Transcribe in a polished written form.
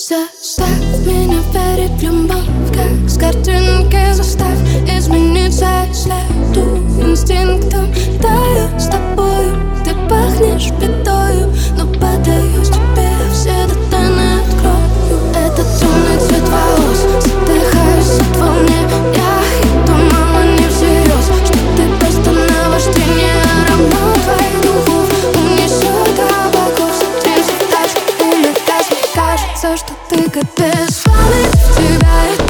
Заставь меня верить в любовь, как с картинки. Заставь измениться следу инстинктом. Таю с тобою, ты пахнешь бедою, но подаюсь тебе, все детали открою. Это темный цвет волос, задыхаюсь от волнения. И думала не всерьез, что ты просто наваждение. Аромат твоих духов унесет облаков. Садись в тачку и на газ. Мне кажется, что ты как без славы в тебя.